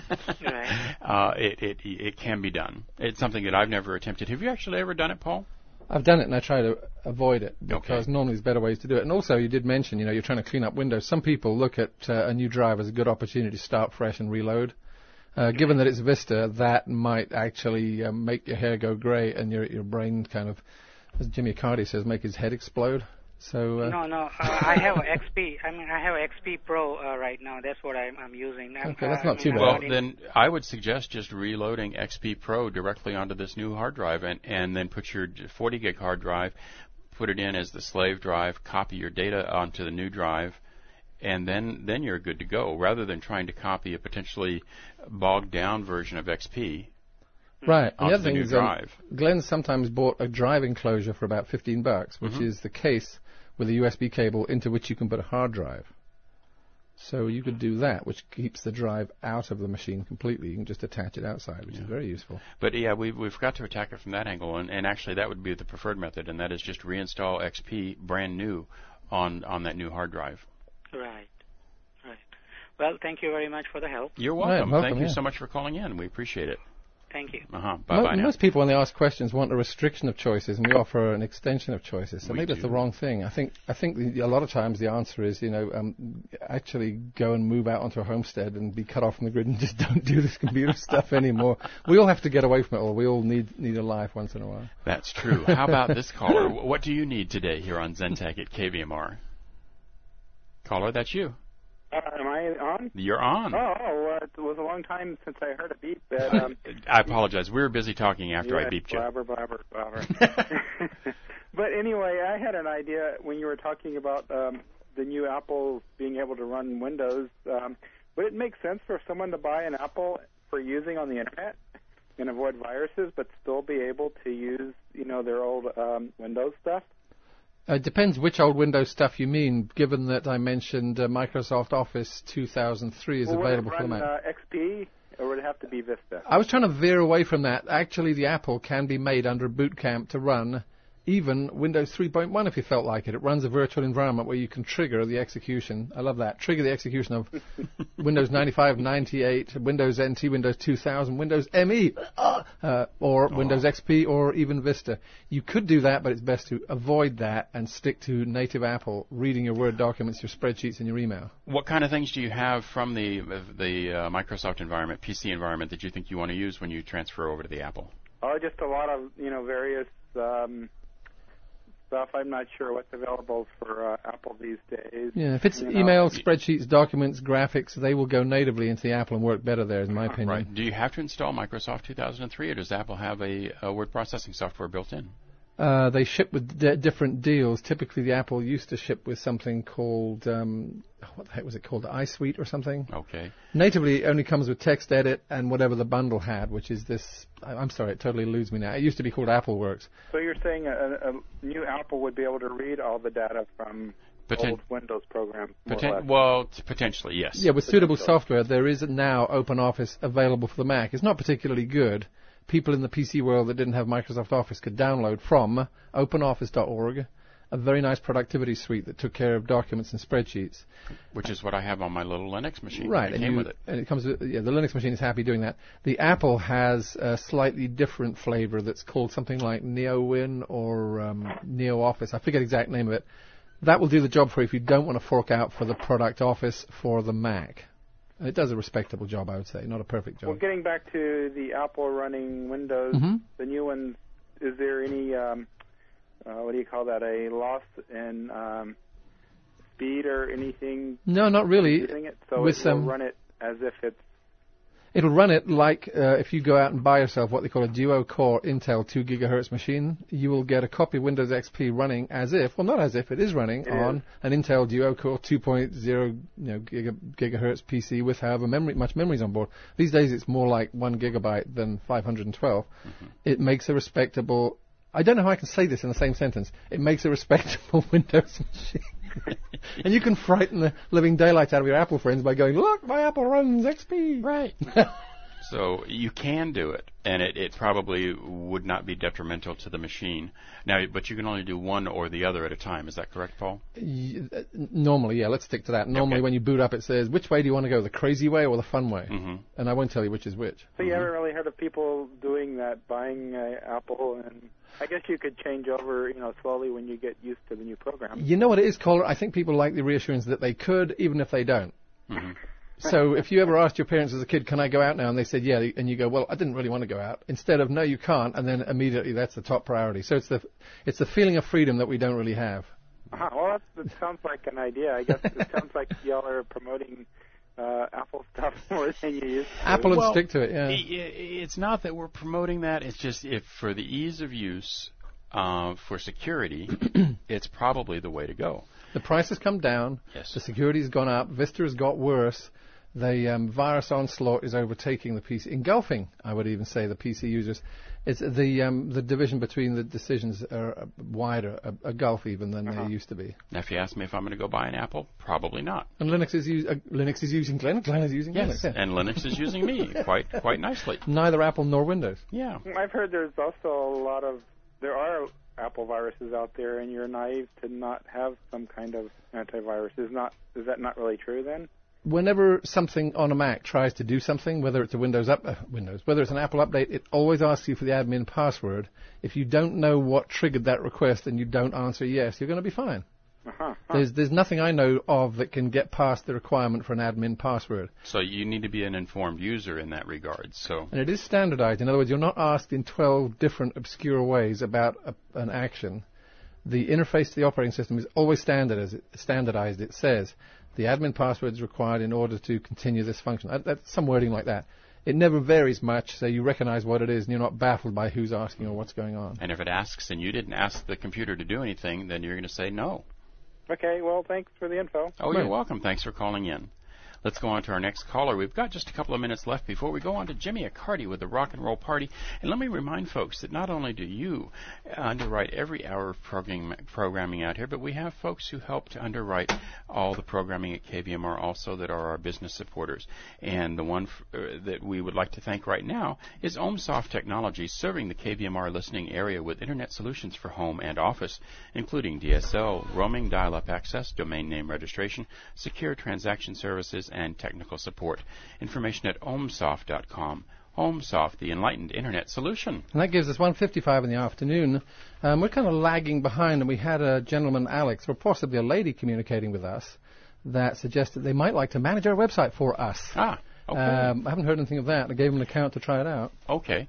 right. uh, it, it it can be done. It's something that I've never attempted. Have you actually ever done it, Paul? I've done it and I try to avoid it because okay. normally there's better ways to do it. And also, you did mention, you know, you're trying to clean up Windows. Some people look at uh, a new drive as a good opportunity to start fresh and reload. Uh, given that it's Vista, that might actually uh, make your hair go grey and your your brain kind of, as Jimmy Cardi says, make his head explode. So uh, no, no, uh, I have an X P. I mean, I have an X P Pro uh, right now. That's what I'm, I'm using. I'm, okay, that's uh, not I too mean, bad. Well, then I would suggest just reloading X P Pro directly onto this new hard drive, and and then put your forty gig hard drive, put it in as the slave drive, copy your data onto the new drive, and then then you're good to go. Rather than trying to copy a potentially bogged down version of X P. Right. And the other thing the is, drive. Um, Glenn sometimes bought a drive enclosure for about fifteen bucks, which mm-hmm. is the case with a U S B cable into which you can put a hard drive. So you could do that, which keeps the drive out of the machine completely. You can just attach it outside, which yeah. is very useful. But yeah, we've, we've got to attack it from that angle, and, and actually that would be the preferred method, and that is just reinstall X P brand new on, on that new hard drive. Right. Right. Well, thank you very much for the help. You're welcome. Right, welcome thank you yeah. so much for calling in. We appreciate it. Thank you. Uh-huh. Bye-bye Mo- now. Most people, when they ask questions, want a restriction of choices, and we offer an extension of choices. So We maybe do. that's the wrong thing. I think I think the, a lot of times the answer is, you know, um, actually go and move out onto a homestead and be cut off from the grid and just don't do this computer stuff anymore. We all have to get away from it all. We all need need a life once in a while. That's true. How about this caller? What do you need today here on Zentek at K V M R? Caller, that's you. Uh, am I on? You're on. Oh, oh uh, it was a long time since I heard a beep. But, um, I apologize. We were busy talking after yeah, I beeped you. Blabber, blabber, blabber. But anyway, I had an idea when you were talking about um, the new Apple being able to run Windows. Um, would it make sense for someone to buy an Apple for using on the Internet and avoid viruses, but still be able to use, you know, their old um, Windows stuff? Uh, it depends which old Windows stuff you mean, given that I mentioned uh, Microsoft Office two thousand three is well, available would it for the run, Mac. Uh, X P, or would it have to be Vista? I was trying to veer away from that. Actually, the Apple can be made under Boot Camp to run even Windows three point one if you felt like it. It runs a virtual environment where you can trigger the execution. I love that. Trigger the execution of Windows ninety-five, ninety-eight, Windows N T, Windows two thousand, Windows M E, uh, or oh. Windows X P, or even Vista. You could do that, but it's best to avoid that and stick to native Apple, reading your Word documents, your spreadsheets, and your email. What kind of things do you have from the the uh, Microsoft environment, P C environment, that you think you want to use when you transfer over to the Apple? Oh, just a lot of, you know, various um, stuff. I'm not sure what's available for uh, Apple these days. Yeah, if it's you email, know. spreadsheets, documents, graphics, they will go natively into the Apple and work better there, in my opinion. Right. Do you have to install Microsoft two thousand three, or does Apple have a, a word processing software built in? Uh, they ship with d- different deals. Typically, the Apple used to ship with something called, um, what the heck was it called, the iSuite or something. Okay. Natively, it only comes with text edit and whatever the bundle had, which is this. I'm sorry, it totally eludes me now. It used to be called AppleWorks. So you're saying a, a new Apple would be able to read all the data from Poten- old Windows programs? Poten- well, t- potentially, yes. Yeah, with suitable software, there is now OpenOffice available for the Mac. It's not particularly good. People in the P C world that didn't have Microsoft Office could download from open office dot org a very nice productivity suite that took care of documents and spreadsheets. Which is what I have on my little Linux machine. Right, it and, came you, with it. and it comes with, yeah, the Linux machine is happy doing that. The Apple has a slightly different flavor that's called something like NeoWin or um, NeoOffice. I forget the exact name of it. That will do the job for you if you don't want to fork out for the product Office for the Mac. It does a respectable job, I would say, not a perfect job. Well, getting back to the Apple running Windows, mm-hmm. the new ones, is there any, um, uh, what do you call that, a loss in um, speed or anything? No, not really. It? So With, it will um, run it as if it's... It'll run it like uh, if you go out and buy yourself what they call a duo-core Intel two gigahertz machine, you will get a copy of Windows X P running as if, well, not as if, it is running it on is. an Intel duo-core two point oh you know, giga, gigahertz P C with however memory, much memory's on board. These days it's more like one gigabyte than five hundred twelve. Mm-hmm. It makes a respectable... I don't know how I can say this in the same sentence. It makes a respectable Windows machine. And you can frighten the living daylights out of your Apple friends by going, look, my Apple runs X P. Right. So you can do it, and it, it probably would not be detrimental to the machine. Now, but you can only do one or the other at a time. Is that correct, Paul? Y- uh, normally, yeah, let's stick to that. Normally, okay. when you boot up, it says, which way do you want to go, the crazy way or the fun way? Mm-hmm. And I won't tell you which is which. So you mm-hmm. haven't really heard of people doing that, buying uh, Apple, and I guess you could change over, you know, slowly when you get used to the new program. You know what it is, Caller? I think people like the reassurance that they could, even if they don't. Mm-hmm. So if you ever asked your parents as a kid, can I go out now? And they said, yeah, and you go, well, I didn't really want to go out. Instead of, no, you can't, and then immediately that's the top priority. So it's the it's the feeling of freedom that we don't really have. Uh-huh. Well, that's, that sounds like an idea. I guess it sounds like y'all are promoting uh, Apple stuff more than you used to. Apple well, and stick to it, yeah. It's not that we're promoting that. It's just if for the ease of use, uh, for security, it's probably the way to go. The price has come down. Yes. The security's gone up. Vista has got worse. The um, virus onslaught is overtaking the P C, engulfing, I would even say, the P C users. It's the um, the division between the decisions are wider, a, a gulf even than uh-huh. they used to be. Now, if you ask me if I'm going to go buy an Apple, probably not. And Linux is us- uh, Linux is using Glenn. Glenn is using yes, Linux. Yeah. And Linux is using me quite quite nicely. Neither Apple nor Windows. Yeah. I've heard there's also a lot of there are Apple viruses out there, and you're naive to not have some kind of antivirus. Is not is that not really true then? Whenever something on a Mac tries to do something, whether it's a Windows up, uh, Windows, whether it's an Apple update, it always asks you for the admin password. If you don't know what triggered that request and you don't answer yes, you're going to be fine. Uh-huh. There's there's nothing I know of that can get past the requirement for an admin password. So you need to be an informed user in that regard. So and it is standardized. In other words, you're not asked in twelve different obscure ways about a, an action. The interface to the operating system is always standardized. Standardized. It says the admin password is required in order to continue this function. That's some wording like that. It never varies much, so you recognize what it is, and you're not baffled by who's asking or what's going on. And if it asks and you didn't ask the computer to do anything, then you're going to say no. Okay, well, thanks for the info. Oh, you're welcome. Thanks for calling in. Let's go on to our next caller. We've got just a couple of minutes left before we go on to Jimmy Accardi with the Rock and Roll Party. And let me remind folks that not only do you underwrite every hour of program, programming out here, but we have folks who help to underwrite all the programming at K V M R also that are our business supporters. And the one f- uh, that we would like to thank right now is OhmSoft Technologies, serving the K V M R listening area with Internet solutions for home and office, including D S L, roaming, dial-up access, domain name registration, secure transaction services, and technical support. Information at ohmsoft dot com. OhmSoft, the enlightened Internet solution. And that gives us one fifty-five in the afternoon. Um, we're kind of lagging behind, and we had a gentleman, Alex, or possibly a lady communicating with us that suggested they might like to manage our website for us. Ah, okay. Um, I haven't heard anything of that. I gave them an account to try it out. Okay.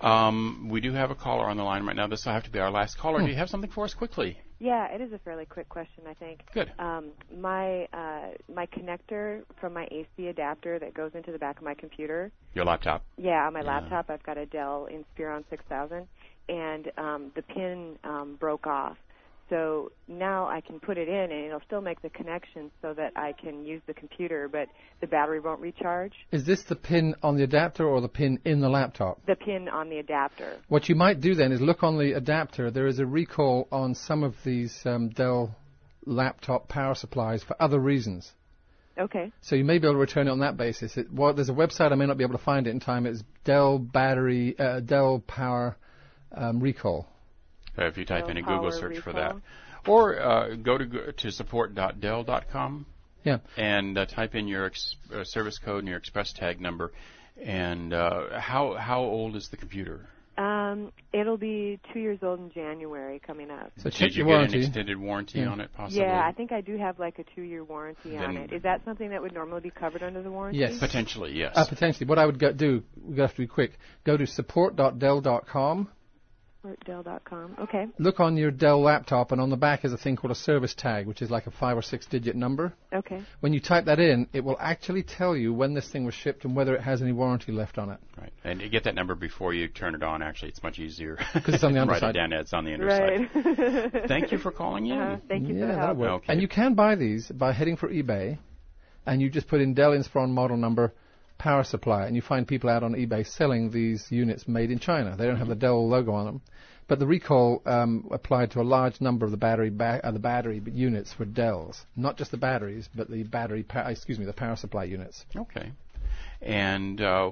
Um, we do have a caller on the line right now. This will have to be our last caller. Hmm. Do you have something for us quickly? Yeah, it is a fairly quick question, I think. Good. Um, my uh, my connector from my A C adapter that goes into the back of my computer. Your laptop? Yeah, on my yeah. laptop, I've got a Dell Inspiron six thousand, and um, the pin um, broke off. so now I can put it in, and it'll still make the connection so that I can use the computer, but the battery won't recharge. Is this the pin on the adapter or the pin in the laptop? The pin on the adapter. What you might do then is look on the adapter. There is a recall on some of these um, Dell laptop power supplies for other reasons. Okay. So you may be able to return it on that basis. It, well, there's a website, I may not be able to find it in time. It's Dell Battery, uh, Dell Power um, Recall. Uh, if you type Dell in a Google Power search Recall. for that. Or uh, go to to support dot dell dot com yeah. and uh, type in your ex- uh, service code and your express tag number. And uh, how how old is the computer? Um, it'll be two years old in January coming up. So Did check you your get warranty. an extended warranty Yeah. on it, possibly? Yeah, I think I do have like a two-year warranty on Then- it. Is that something that would normally be covered under the warranty? Yes. Potentially, yes. Uh, potentially. What I would go do, we have to be quick, go to support dot dell dot com. Or Dell dot com. Okay. Look on your Dell laptop, and on the back is a thing called a service tag, which is like a five or six digit number. Okay. When you type that in, it will actually tell you when this thing was shipped and whether it has any warranty left on it. Right. And you get that number before you turn it on. Actually, it's much easier. Because it's on the Write underside. it down. It's on the underside. Right. Thank you for calling in. Uh, thank you yeah, for the that'll help. work. Okay. And you can buy these by heading for eBay, and you just put in Dell Inspiron model number power supply, and you find people out on eBay selling these units made in China. They don't have the Dell logo on them. But the recall um, applied to a large number of the battery ba- uh, the battery units for Dells, not just the batteries, but the battery pa- excuse me the power supply units. Okay. And uh,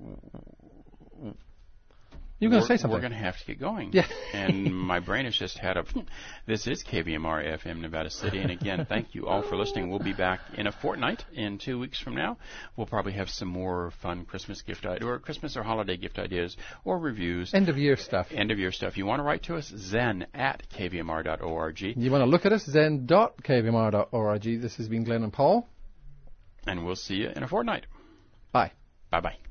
You're going to we're- say something. We're going to have to get going. Yeah. And my brain has just had a. This is K V M R F M Nevada City, and again, thank you all for listening. We'll be back in a fortnight, in two weeks from now. We'll probably have some more fun Christmas gift ideas, or Christmas or holiday gift ideas, or reviews. End of year stuff. End of year stuff. You want to write to us? Zen at k v m r dot org. You want to look at us? zen dot k v m r dot org. This has been Glenn and Paul. And we'll see you in a fortnight. Bye. Bye bye.